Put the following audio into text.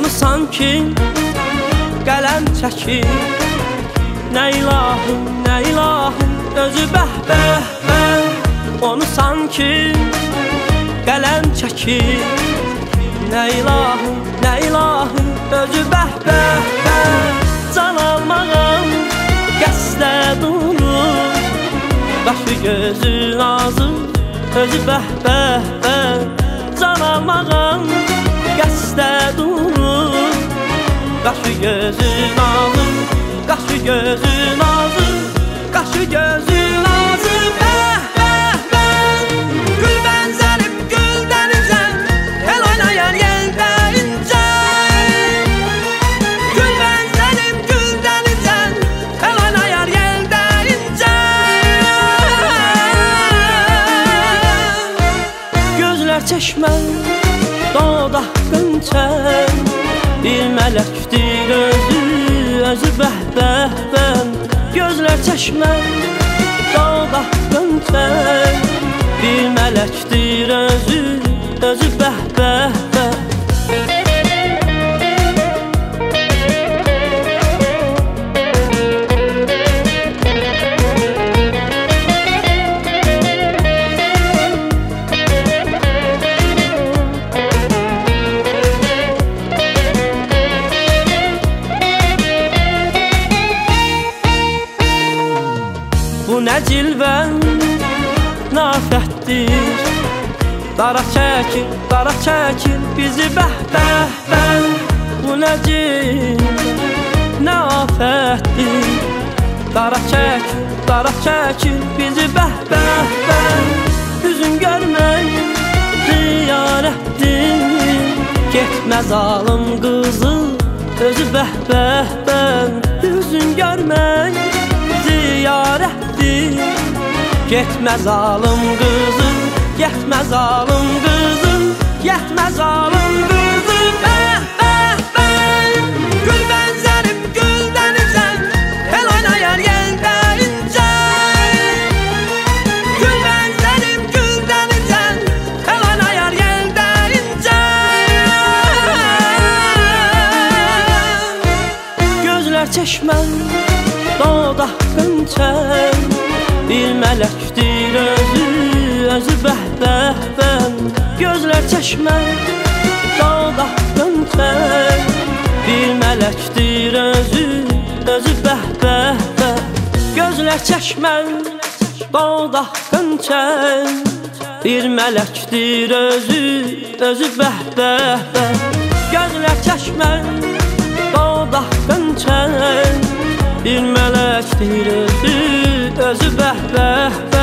Onu sanki qələm çəkir. Nə ilahım, özü bəh-bəh. Onu sanki qələm çəkir. Nə ilahım, özü bəh-bəh. Can almağım qəsdə durur. Başı gözü nazır, özü bəh-bəh. Can almağım qəsdə durur. Qaşı gözü nazır, qaşı gözü nazır, qaşı gözü nazır. Bəh-bəh-bəh. Gül bənzərib gül dənizəm, el oynayar yeldə incə. Gül bənzərib gül dənizəm, el oynayar yeldə incə. Gözlər çeşmən, dodaq qönçən, bir mələkdir özü bəh-bəh. Gözlər çeşmən, dodaq qönçən, bir mələkdir özü bəh-bəh. Bu nə cilvən nafətdir. Dara çəkir bizi bəh-bəh. Bu nə cilvən nafətdir. Dara çəkir bizi bəh-bəh. Üzün görmək ziyarətdir. Getmə zalım qızı, özü bəh-bəh. Üzün görmək ziyarətdir. Getmə zalım qızım, getmə zalım qızım, getmə zalım qızım. Bəh-bəh-bəh. Gül bənzərib gül dənizəm, el oynayar yeldə incə. Gül bənzərib gül dənizəm, el oynayar yeldə incə. Gözlər çeşmən, dodaq qönçən, bir mələkdir özü bəh-bəh. Gözlər çeşmən, dodaq qönçən, bir mələkdir özü bəh-bəh. Gözlər çeşmən, dodaq qönçən, bir mələkdir özü bəh-bəh. Gözlər çeşmən, dodaq qönçən, bir mələkdir özü bəh-bəh.